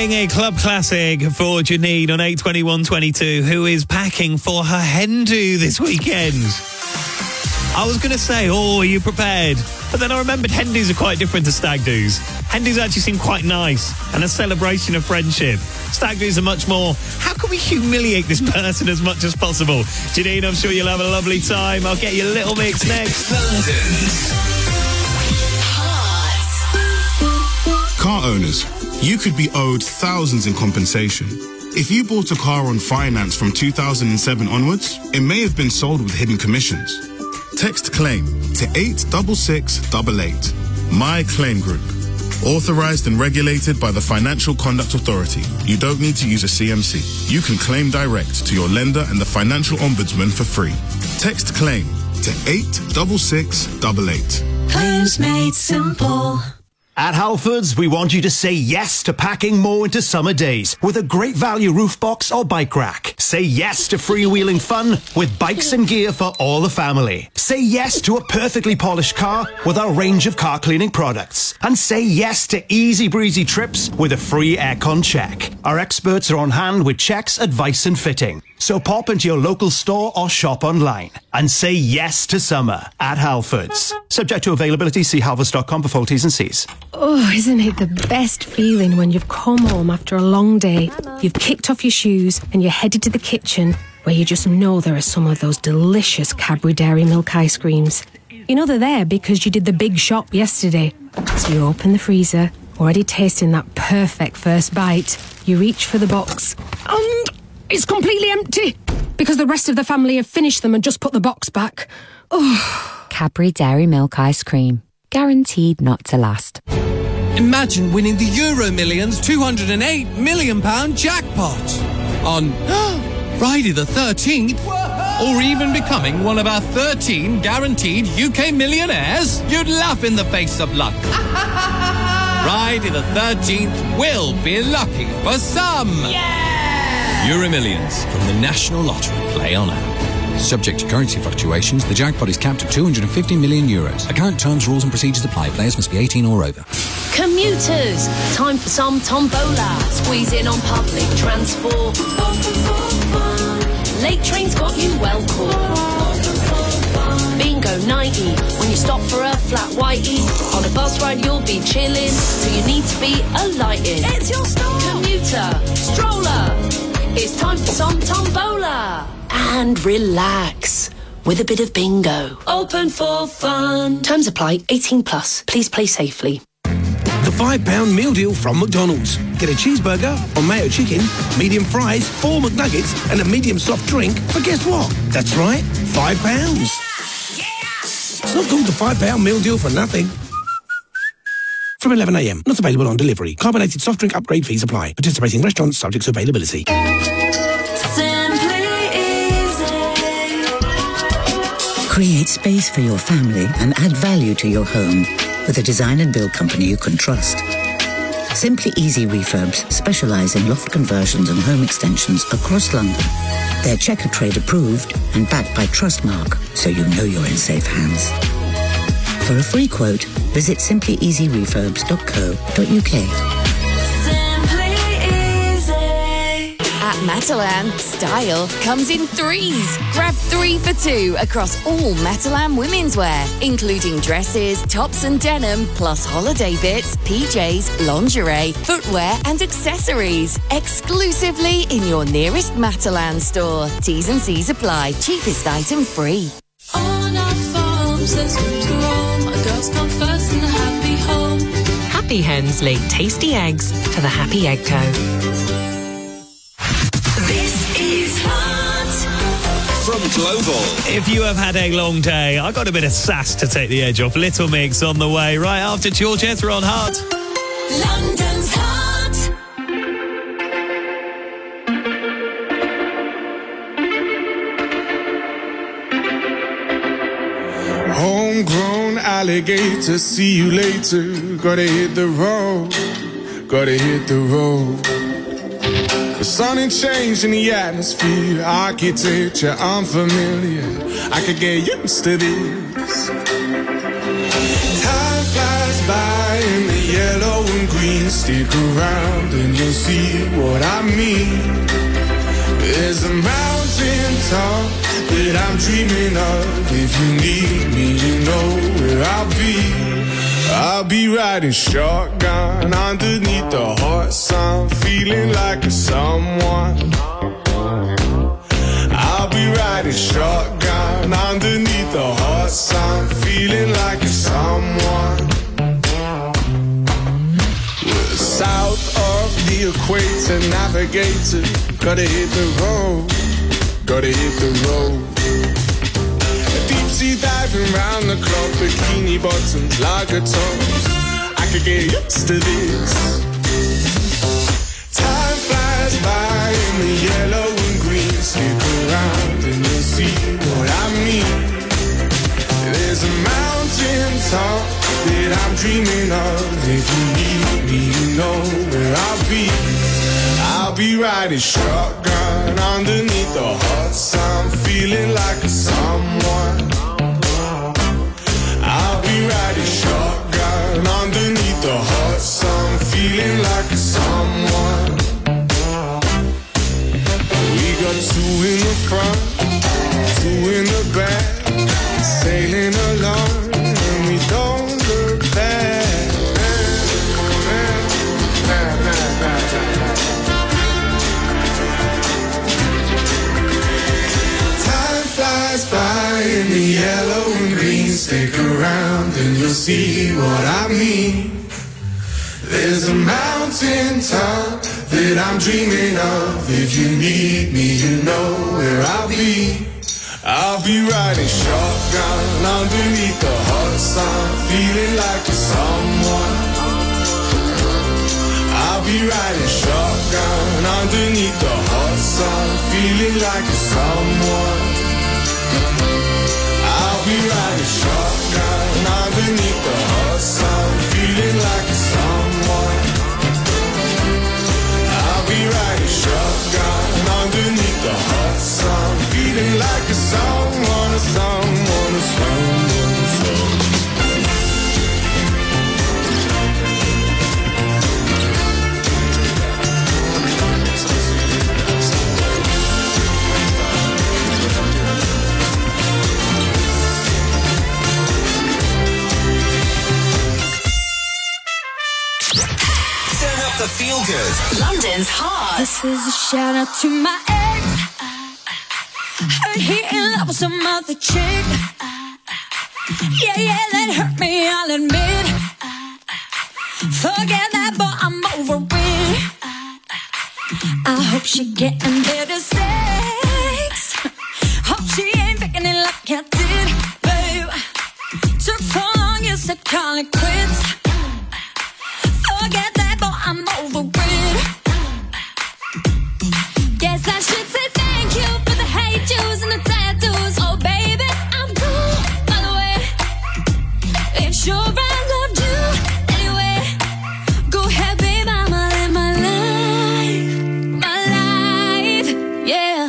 Playing a club classic for Janine on eight twenty-one twenty-two, who is packing for her hen do this weekend. I was going to say, oh, are you prepared? But then I remembered hen do's are quite different to stag do's. Hen do's actually seem quite nice and a celebration of friendship. Stag do's are much more, how can we humiliate this person as much as possible? Janine, I'm sure you'll have a lovely time. I'll get you a little mix next. Car owners, you could be owed thousands in compensation. If you bought a car on finance from two thousand seven onwards, it may have been sold with hidden commissions. Text CLAIM to eight six six eight eight. My Claim Group. Authorized and regulated by the Financial Conduct Authority. You don't need to use a C M C. You can claim direct to your lender and the Financial Ombudsman for free. Text CLAIM to eight six six eight eight. Claims made simple. At Halfords, we want you to say yes to packing more into summer days with a great value roof box or bike rack. Say yes to freewheeling fun with bikes and gear for all the family. Say yes to a perfectly polished car with our range of car cleaning products. And say yes to easy breezy trips with a free aircon check. Our experts are on hand with checks, advice and fitting. So pop into your local store or shop online and say yes to summer at Halfords. Subject to availability, see halfords dot com for full T's and C's. Oh, isn't it the best feeling when you've come home after a long day, you've kicked off your shoes and you're headed to the kitchen where you just know there are some of those delicious Cadbury Dairy Milk ice creams. You know they're there because you did the big shop yesterday. So you open the freezer, already tasting that perfect first bite. You reach for the box and it's completely empty because the rest of the family have finished them and just put the box back. Oh. Cadbury Dairy Milk Ice Cream. Guaranteed not to last. Imagine winning the Euro Millions two hundred eight million pound jackpot on Friday the thirteenth, or even becoming one of our thirteen guaranteed U K millionaires. You'd laugh in the face of luck. Friday the thirteenth will be lucky for some. Yeah! Euro Millions from the National Lottery. Play on app. Subject to currency fluctuations, the jackpot is capped at two hundred fifty million euros. Account terms, rules and procedures apply. Players must be eighteen or over. Commuters, time for some tombola. Squeeze in on public transport. Late trains got you well caught. Bingo ninety, when you stop for a flat whitey. On a bus ride you'll be chilling, so you need to be alighted. It's your stop. Commuter, stroller, it's time for some tombola. And relax with a bit of bingo. Open for fun. Terms apply. eighteen plus. Please play safely. The five pound meal deal from McDonald's. Get a cheeseburger or mayo chicken, medium fries, four McNuggets, and a medium soft drink for guess what? That's right, five pounds. It's not called the five pound meal deal for nothing. From eleven a m. Not available on delivery. Carbonated soft drink upgrade fees apply. Participating restaurants subject to availability. Create space for your family and add value to your home with a design and build company you can trust. Simply Easy Refurbs specialise in loft conversions and home extensions across London. They're Checker Trade approved and backed by Trustmark, so you know you're in safe hands. For a free quote, visit simply easy refurbs dot co dot u k. At Matalan, style comes in threes. Grab three for two across all Matalan women's wear, including dresses, tops and denim, plus holiday bits, P Js, lingerie, footwear and accessories. Exclusively in your nearest Matalan store. T's and C's apply. Cheapest item free. On our farms, there's room to roam. Our girls come first in the happy home. Happy hens lay tasty eggs for the Happy Egg Co. From Global. If you have had a long day, I got a bit of sass to take the edge off. Little Mix on the way right after Georgette on Heart. London's Heart. Homegrown alligator, see you later. Gotta hit the road, gotta hit the road. The sun ain't changing the atmosphere, architecture unfamiliar. I could get used to this. Time flies by in the yellow and green. Stick around and you'll see what I mean. There's a mountain top that I'm dreaming of. If you need me, you know where I'll be. I'll be riding shotgun underneath the hot sun, feeling like a someone. I'll be riding shotgun underneath the hot sun, feeling like a someone. We're south of the equator, navigator. Gotta hit the road, gotta hit the road. Deep sea diving round the clock, bikini bottoms, lager tops. I could get used to this. Time flies by in the yellow and green. Stick around and you'll see what I mean. There's a mountain top that I'm dreaming of. If you need me, you know where I'll be. I'll be riding shotgun underneath the hot sun, feeling like a someone. I'll be riding shotgun underneath the hot sun, feeling like a someone. We got two in the front, two in the back, sailing along and we don't look back. Flies by in the yellow and green. Stick around and you'll see what I mean. There's a mountain top that I'm dreaming of. If you need me, you know where I'll be. I'll be riding shotgun underneath the hot sun, feeling like a someone. I'll be riding shotgun underneath the hot sun, feeling like a someone. I'll be riding shotgun underneath the hot sun, feeling like a someone. I'll be riding shotgun underneath the hot sun, feeling like a someone, a someone, a someone, a someone. The feel good. London's hot. This is a shout out to my ex. Heard he in love with some other chick. Yeah, yeah, that hurt me, I'll admit. Forget that, but I'm over it. I hope she getting better sex. Hope she ain't picking it like I did, babe. Took so long, you said call it quits. Forget that, but I'm over it. Guess I should say thank you for the hate juice and the tattoos. Oh, baby, I'm cool, by the way. It's sure I loved you anyway. Go ahead, babe, I'ma live my life, my life, yeah.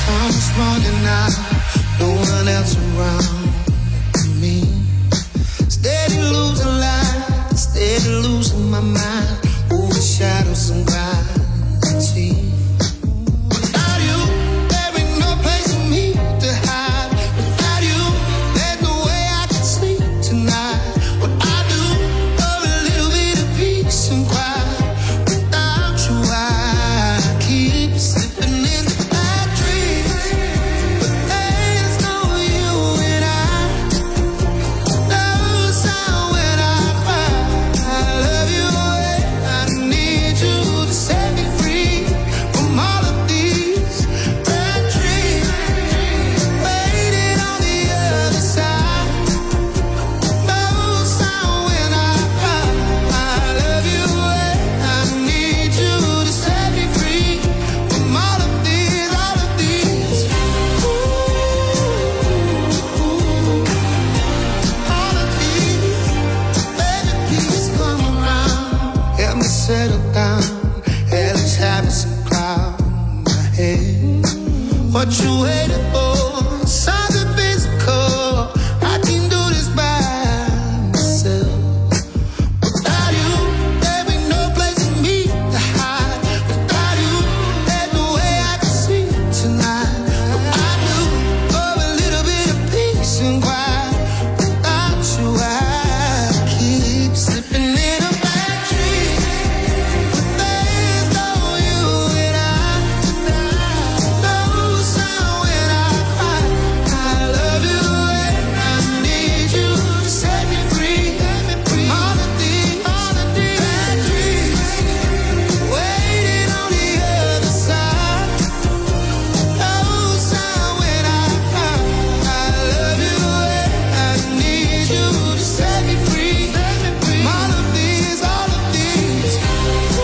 I'm smiling now, no one else around me. Steady losing light, steady losing my mind. Over shadows and gravity. Without you, there ain't no place for me to hide. Without you, there's no way I can sleep tonight. What I do for a little bit of peace and quiet. Without you, I keep slipping into bad dreams. But there's no you and I. No sound when I cry. I love you. I need you to set me free from all of these bad dreams. Waiting on the other side. No sound when I cry. I love you. I need you to set me free from all of these, all of these. Ooh, all of these. Baby, please come around. Help me settle down. Hell is having some cloud in my head. What you waiting for? Something physical. I can do this by myself. Without you, there ain't no place for me to hide. Without you, there's no way I can sleep tonight. But I do for a little bit of peace and quiet. Without you, I keep slipping in a bad dream. But there's no you and I. No sound when I cry. I love you and I need you to set me free. From all of these, all of these bad dreams. Waiting on the other side. No sound when I cry. I love you and I need you to set me free. From all of these, all of these. Ooh,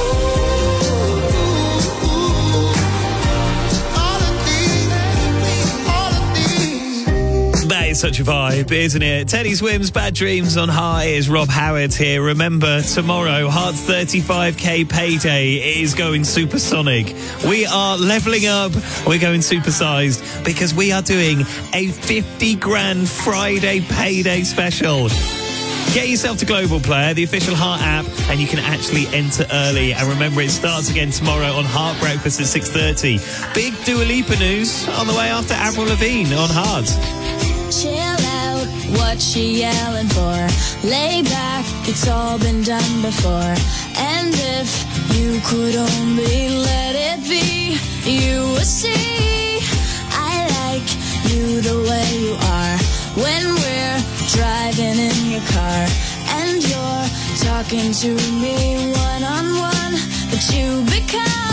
all of these, all of these. That is such a vibe, isn't it? Teddy Swims, Bad Dreams on High is Rob Howard here. Remember, tomorrow, Hearts thirty-five K payday is going supersonic. We are levelling up. We're going supersized because we are doing a fifty grand Friday payday special. Get yourself to Global Player, the official Heart app, and you can actually enter early. And remember, it starts again tomorrow on Heart Breakfast at six thirty. Big Dua Lipa news on the way after Avril Lavigne on Heart. Chill out, what she yelling for? Lay back, it's all been done before. And if you could only let it be, you would see I like you the way you are. When we're driving in your car and you're talking to me one on one, but you become